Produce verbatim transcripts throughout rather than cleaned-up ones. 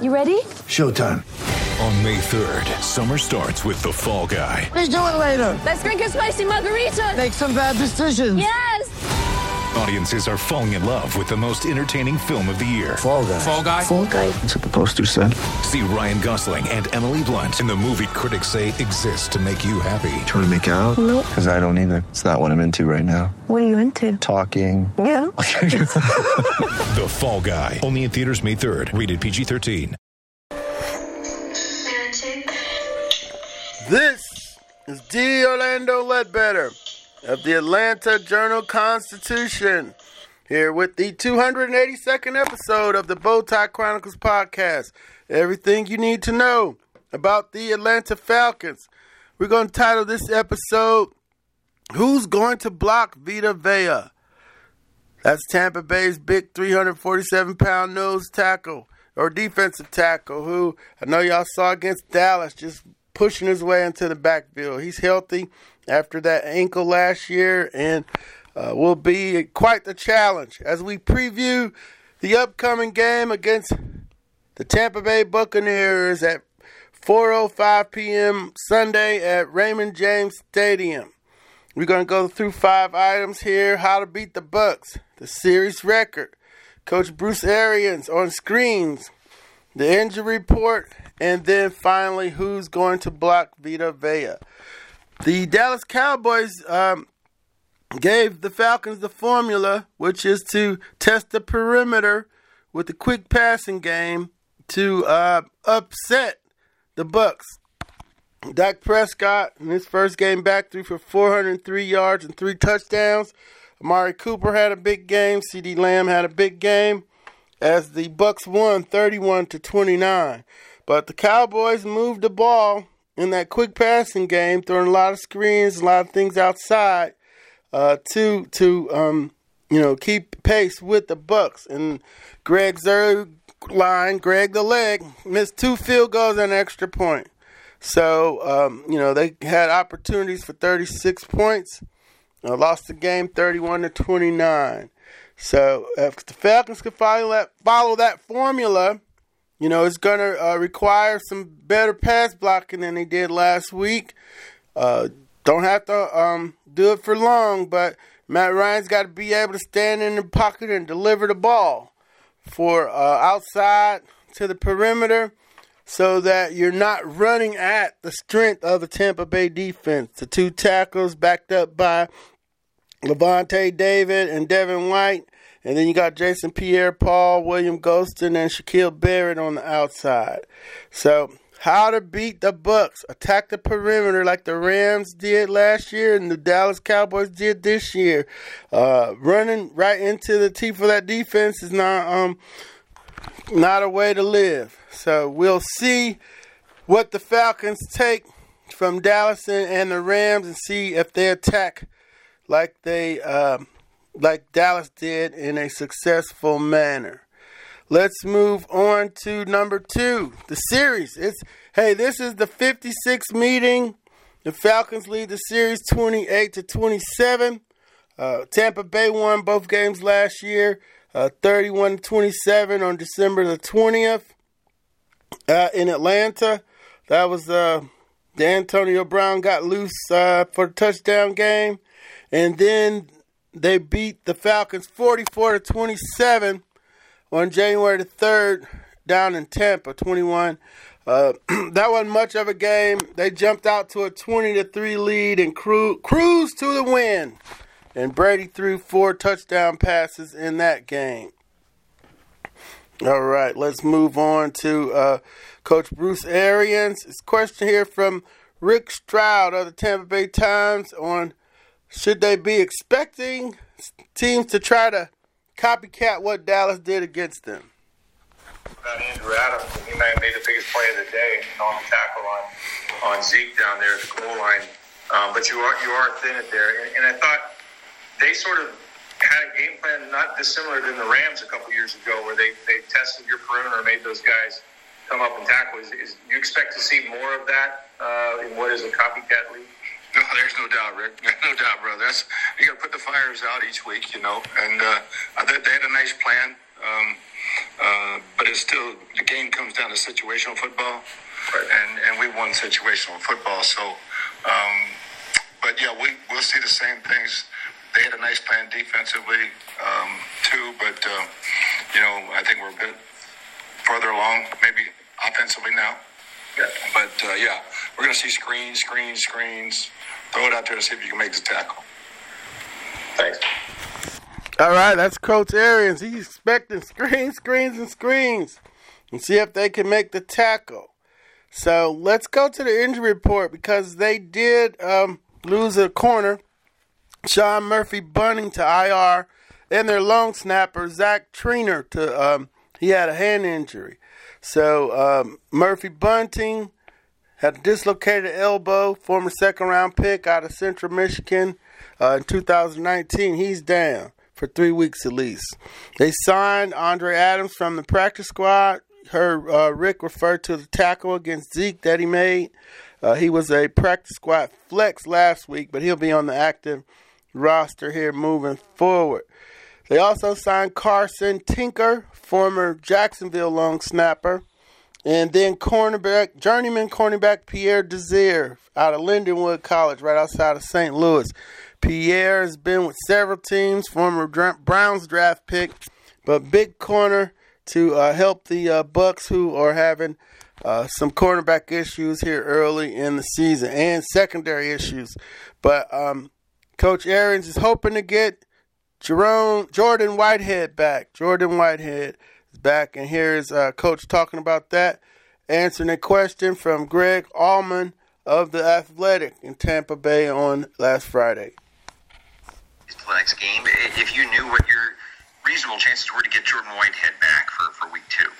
You ready? Showtime. On May third, summer starts with The Fall Guy. Let's do it later. Let's drink a spicy margarita. Make some bad decisions. Yes. Audiences are falling in love with the most entertaining film of the year. Fall Guy. Fall Guy. Fall Guy. That's what the poster said. See Ryan Gosling and Emily Blunt in the movie critics say exists to make you happy. Trying to make it out? Nope. Because I don't either. It's not what I'm into right now. What are you into? Talking. Yeah. The Fall Guy. Only in theaters May third. Rated P G thirteen. This is D. Orlando Ledbetter of the Atlanta Journal-Constitution, here with the two hundred eighty-second episode of the Bowtie Chronicles podcast. Everything you need to know about the Atlanta Falcons. We're going to title this episode, Who's Going to Block Vita Vea? That's Tampa Bay's big three hundred forty-seven pound nose tackle, or defensive tackle, who I know y'all saw against Dallas, just pushing his way into the backfield. He's healthy after that ankle last year and uh, will be quite the challenge as we preview the upcoming game against the Tampa Bay Buccaneers at four oh five p.m. Sunday at Raymond James Stadium. We're going to go through five items here. How to beat the Bucs, the series record, Coach Bruce Arians on screens, the injury report, and then finally, who's going to block Vita Vea. The Dallas Cowboys um, gave the Falcons the formula, which is to test the perimeter with a quick passing game to uh, upset the Bucs. Dak Prescott, in his first game back, threw for four hundred three yards and three touchdowns. Amari Cooper had a big game. CeeDee Lamb had a big game as the Bucs won thirty-one to twenty-nine. But the Cowboys moved the ball in that quick passing game, throwing a lot of screens, a lot of things outside uh, to to um, you know keep pace with the Bucs. And Greg Zuerlein, Greg the Leg, missed two field goals and an extra point. So um, you know they had opportunities for thirty-six points. Uh, lost the game thirty-one to twenty-nine. So if the Falcons can follow that, follow that formula, you know, it's going to uh, require some better pass blocking than they did last week. Uh, don't have to um, do it for long, but Matt Ryan's got to be able to stand in the pocket and deliver the ball for uh, outside to the perimeter so that you're not running at the strength of the Tampa Bay defense. The two tackles backed up by Levante David and Devin White. And then you got Jason Pierre-Paul, William Golston, and Shaquille Barrett on the outside. So how to beat the Bucs. Attack the perimeter like the Rams did last year and the Dallas Cowboys did this year. Uh, running right into the teeth of that defense is not um not a way to live. So we'll see what the Falcons take from Dallas and, and the Rams and see if they attack like they um, like Dallas did in a successful manner. Let's move on to number two, the series. It's hey, this is the fifty-sixth meeting. The Falcons lead the series twenty-eight to twenty-seven. Uh, Tampa Bay won both games last year, uh, thirty-one to twenty-seven on December the twentieth uh, in Atlanta. That was uh, the Antonio Brown got loose uh, for the touchdown game, and then they beat the Falcons forty-four to twenty-seven on January the third down in Tampa, twenty-one. Uh, that wasn't much of a game. They jumped out to a twenty to three lead and cru- cruised to the win. And Brady threw four touchdown passes in that game. All right, let's move on to uh, Coach Bruce Arians. It's a question here from Rick Stroud of the Tampa Bay Times on should they be expecting teams to try to copycat what Dallas did against them? About Andrew Adams, he might have made the biggest play of the day on the tackle on, on Zeke down there at the goal line. Um, but you are you are thin it there. And, and I thought they sort of had a game plan not dissimilar than the Rams a couple years ago where they, they tested your perimeter and made those guys come up and tackle. Is, is you expect to see more of that uh, in what is a copycat league? No, there's no doubt, Rick. No doubt, brother. That's, you got to put the fires out each week, you know. And uh, they, they had a nice plan. Um, Uh, but it's still, the game comes down to situational football. Right. And, and we won situational football. So, um, but yeah, we, we'll see the same things. They had a nice plan defensively, um, too. But, uh, you know, I think we're a bit further along, maybe offensively now. Yeah. But, uh, yeah, we're going to see screens, screens, screens. Throw it out there to see if you can make the tackle. Thanks. All right, that's Coach Arians. He's expecting screens, screens, and screens. And see if they can make the tackle. So let's go to the injury report because they did um, lose a corner, Sean Murphy-Bunting to I R, and their long snapper, Zach Triner, to um, he had a hand injury. So um, Murphy-Bunting had a dislocated elbow, former second-round pick out of Central Michigan uh, in two thousand nineteen. He's down for three weeks at least. They signed Andre Adams from the practice squad. Heard uh, Rick refer to the tackle against Zeke that he made. Uh, he was a practice squad flex last week, but he'll be on the active roster here moving forward. They also signed Carson Tinker, former Jacksonville long snapper, and then cornerback, journeyman cornerback Pierre Desir out of Lindenwood College, right outside of Saint Louis. Pierre has been with several teams, former Browns draft pick, but big corner to uh, help the uh, Bucks, who are having uh, some cornerback issues here early in the season and secondary issues. But um, Coach Arians is hoping to get Jerome, Jordan Whitehead back. Jordan Whitehead is back, and here's uh, Coach talking about that, answering a question from Greg Allman of The Athletic in Tampa Bay on last Friday. The next game, if you knew what your reasonable chances were to get Jordan Whitehead back for, for week two.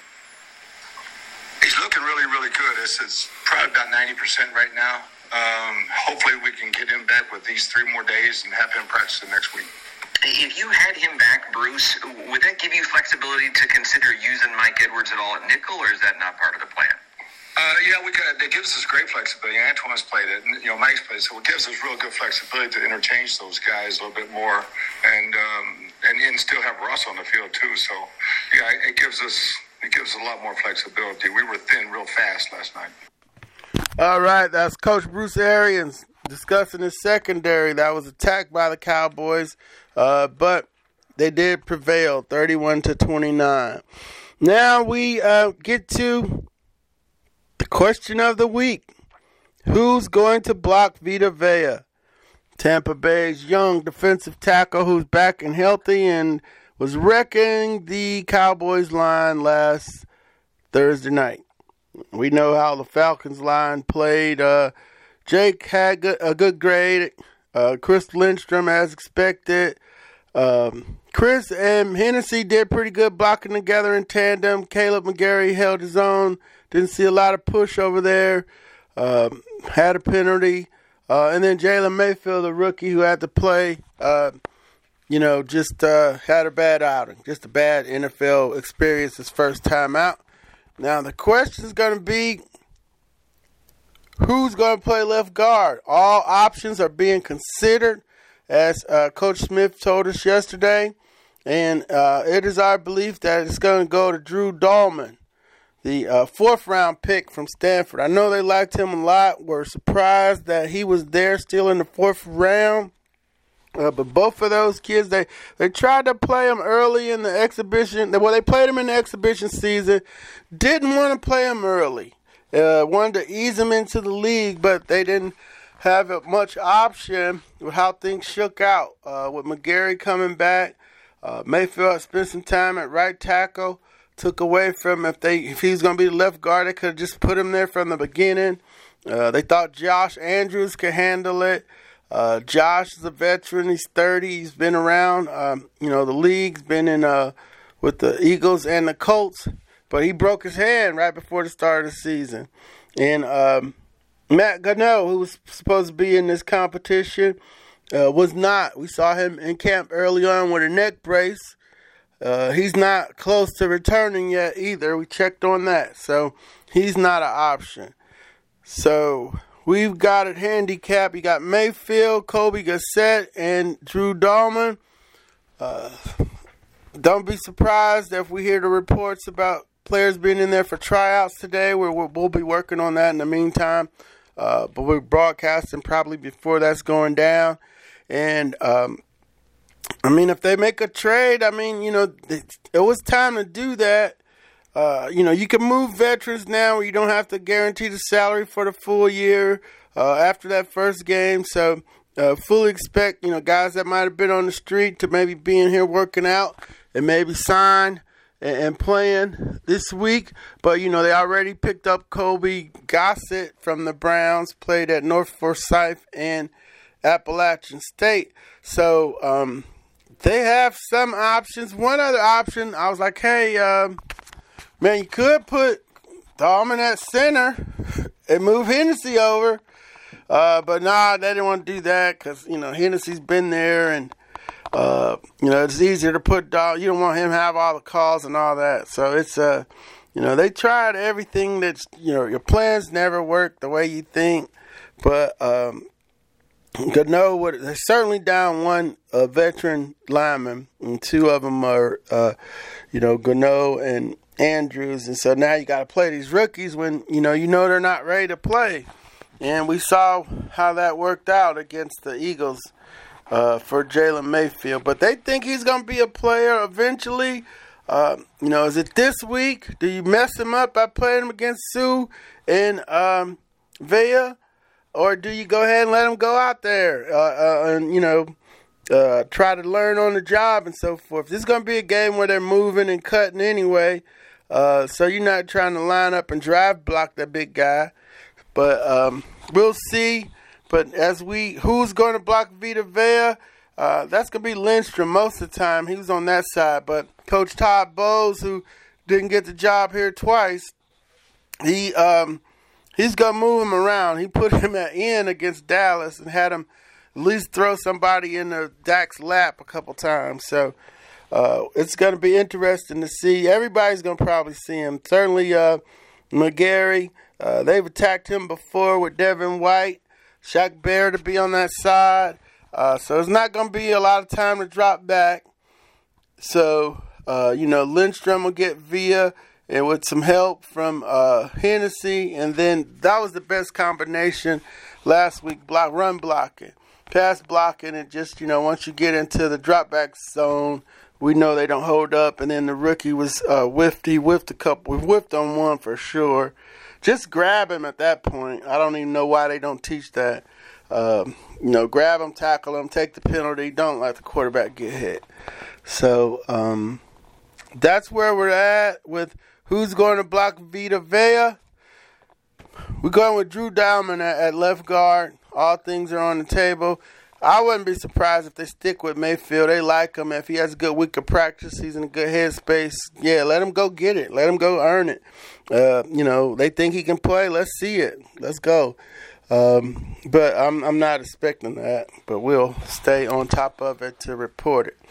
He's looking really, really good. It's, it's probably about ninety percent right now. Um, hopefully we can get him back with these three more days and have him practice the next week. If you had him back, Bruce, would that give you flexibility to consider using Mike Edwards at all at nickel, or is that not part of the plan? Uh, yeah, we got, it gives us great flexibility. Antoine's played it, and, you know, Mike's played it, so it gives us real good flexibility to interchange those guys a little bit more, and um, and, and still have Russ on the field too. So, yeah, it gives us it gives us a lot more flexibility. We were thin real fast last night. All right, that's Coach Bruce Arians discussing his secondary that was attacked by the Cowboys, uh, but they did prevail, thirty-one to twenty-nine. Now we uh, get to the question of the week. Who's going to block Vita Vea? Tampa Bay's young defensive tackle who's back and healthy and was wrecking the Cowboys line last Thursday night. We know how the Falcons line played. Uh, Jake had a good grade. Uh, Chris Lindstrom, as expected. Um, Chris and Hennessy did pretty good blocking together in tandem. Caleb McGarry held his own. Didn't see a lot of push over there. Um, had a penalty. Uh, and then Jalen Mayfield, the rookie who had to play, uh, you know, just uh, had a bad outing. Just a bad N F L experience his first time out. Now, the question is going to be, who's going to play left guard? All options are being considered, as uh, Coach Smith told us yesterday. And uh, it is our belief that it's going to go to Drew Dahlman, the uh, fourth-round pick from Stanford. I know they liked him a lot. Were surprised that he was there still in the fourth round. Uh, but both of those kids, they, they tried to play him early in the exhibition. Well, they played him in the exhibition season. Didn't want to play him early. Uh, wanted to ease him into the league, but they didn't have much option with how things shook out. Uh, with McGarry coming back, uh, Mayfield spent some time at right tackle. Took away from if they if he was going to be the left guard, they could have just put him there from the beginning. Uh, they thought Josh Andrews could handle it. Uh, Josh is a veteran. He's thirty. He's been around, um, you know, the league's been in uh, with the Eagles and the Colts. But he broke his hand right before the start of the season. And um, Matt Gano, who was supposed to be in this competition, uh, was not. We saw him in camp early on with a neck brace. Uh, he's not close to returning yet either. We checked on that. So he's not an option. So we've got it handicapped. You got Mayfield, Kobe Gassett, and Drew Dahlman. Uh, don't be surprised if we hear the reports about players being in there for tryouts today. We're, we'll be working on that in the meantime. Uh, but we're broadcasting probably before that's going down. And, um, I mean, if they make a trade, I mean, you know, it, it was time to do that. Uh, you know, you can move veterans now where you don't have to guarantee the salary for the full year uh, after that first game. So uh, fully expect, you know, guys that might have been on the street to maybe be in here working out and maybe sign and, and playing this week. But, you know, they already picked up Kobe Gossett from the Browns, played at North Forsyth and Appalachian State. So um, they have some options. One other option, I was like, hey, um, man, you could put Dahlman at center and move Hennessy over. Uh, but nah, they didn't want to do that because, you know, Hennessy's been there and, uh, you know, it's easier to put Dahl. You don't want him to have all the calls and all that. So it's, uh, you know, they tried everything that's, you know, your plans never work the way you think. But um, Gano, would, they're certainly down one uh, veteran lineman, and two of them are, uh, you know, Gano and Andrews, and so now you got to play these rookies when you know you know they're not ready to play, and we saw how that worked out against the Eagles uh, for Jalen Mayfield. But they think he's going to be a player eventually. Uh, you know, is it this week? Do you mess him up by playing him against Sue and um, Vea, or do you go ahead and let him go out there uh, uh, and you know? Uh, try to learn on the job and so forth. This is going to be a game where they're moving and cutting anyway. Uh, so you're not trying to line up and drive block that big guy. But um, we'll see. But as we, who's going to block Vita Vea? Uh, that's going to be Lindstrom most of the time. He was on that side. But Coach Todd Bowles, who didn't get the job here twice, he um, he's going to move him around. He put him at end against Dallas and had him at least throw somebody in the Dak's lap a couple times. So uh, it's going to be interesting to see. Everybody's going to probably see him. Certainly uh, McGarry. Uh, they've attacked him before with Devin White. Shaq Bear to be on that side. Uh, so it's not going to be a lot of time to drop back. So, uh, you know, Lindstrom will get Vea and with some help from uh, Hennessy. And then that was the best combination last week, block run blocking. Pass blocking, and just, you know, once you get into the drop back zone, we know they don't hold up. And then the rookie was uh, whiffed. He whiffed a couple. We whiffed on one for sure. Just grab him at that point. I don't even know why they don't teach that. Um, you know, grab him, tackle him, take the penalty. Don't let the quarterback get hit. So um, that's where we're at with who's going to block Vita Vea. We're going with Drew Dahlman at, at left guard. All things are on the table. I wouldn't be surprised if they stick with Mayfield. They like him. If he has a good week of practice, he's in a good headspace. Yeah, let him go get it. Let him go earn it. Uh, you know, they think he can play. Let's see it. Let's go. Um, but I'm I'm not expecting that. But we'll stay on top of it to report it.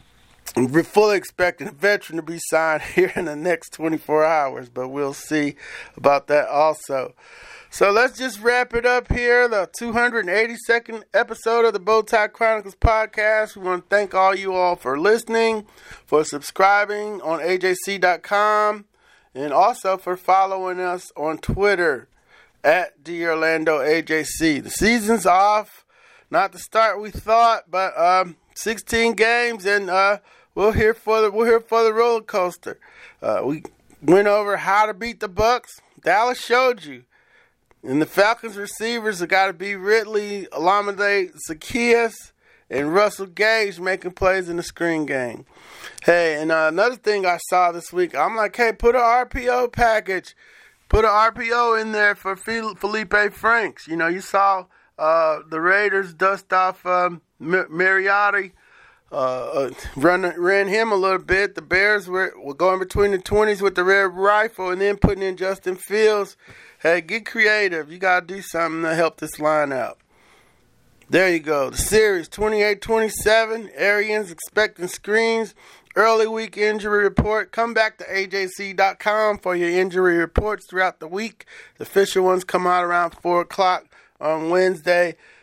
I'm fully expecting a veteran to be signed here in the next twenty-four hours. But we'll see about that also. So let's just wrap it up here, the two hundred eighty-second episode of the Bowtie Chronicles podcast. We want to thank all you all for listening, for subscribing on A J C dot com, and also for following us on Twitter at D Orlando A J C. The season's off, not the start we thought, but um, sixteen games, and uh, we're here for the we're here for the roller coaster. Uh, we went over how to beat the Bucks. Dallas showed you. And the Falcons receivers have got to be Ridley, Olamide Zaccheaus, and Russell Gage making plays in the screen game. Hey, and uh, another thing I saw this week, I'm like, hey, put an R P O package. Put an R P O in there for Felipe Franks. You know, you saw uh, the Raiders dust off um, Mariotti, uh, uh, run, ran him a little bit. The Bears were, were going between the twenties with the red rifle and then putting in Justin Fields. Hey, get creative. You got to do something to help this line out. There you go. The series, twenty-eight twenty-seven. Arians expecting screens. Early week injury report. Come back to A J C dot com for your injury reports throughout the week. The official ones come out around four o'clock on Wednesday.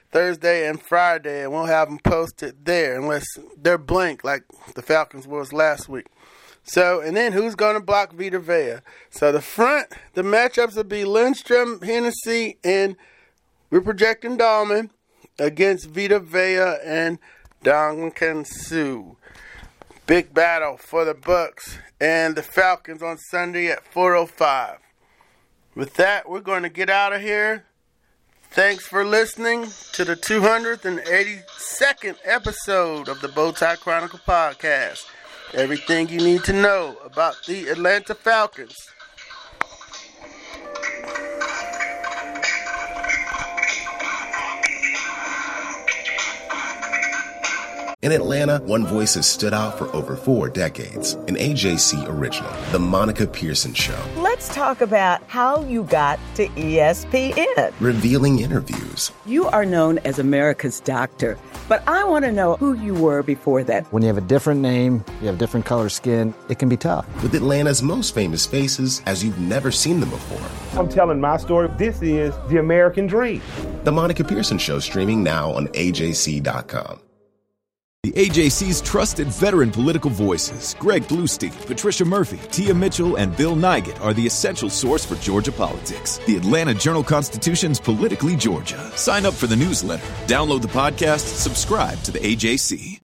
Thursday and Friday, and we'll have them posted there unless they're blank like the Falcons was last week. So, and then who's going to block Vita Vea? So the front, the matchups will be Lindstrom, Hennessy, and we're projecting Dahlman against Vita Vea and Ndamukong Suh. Big battle for the Bucks and the Falcons on Sunday at four oh five. With that, we're going to get out of here. Thanks for listening to the two hundred eighty-second episode of the Bowtie Chronicle podcast. Everything you need to know about the Atlanta Falcons. In Atlanta, one voice has stood out for over four decades. An A J C original, The Monica Pearson Show. Let's talk about how you got to E S P N. Revealing interviews. You are known as America's doctor, but I want to know who you were before that. When you have a different name, you have different color skin, it can be tough. With Atlanta's most famous faces as you've never seen them before. I'm telling my story. This is the American dream. The Monica Pearson Show, streaming now on A J C dot com. The A J C's trusted veteran political voices, Greg Bluestein, Patricia Murphy, Tia Mitchell, and Bill Nygut, are the essential source for Georgia politics. The Atlanta Journal-Constitution's Politically Georgia. Sign up for the newsletter, download the podcast, subscribe to the A J C.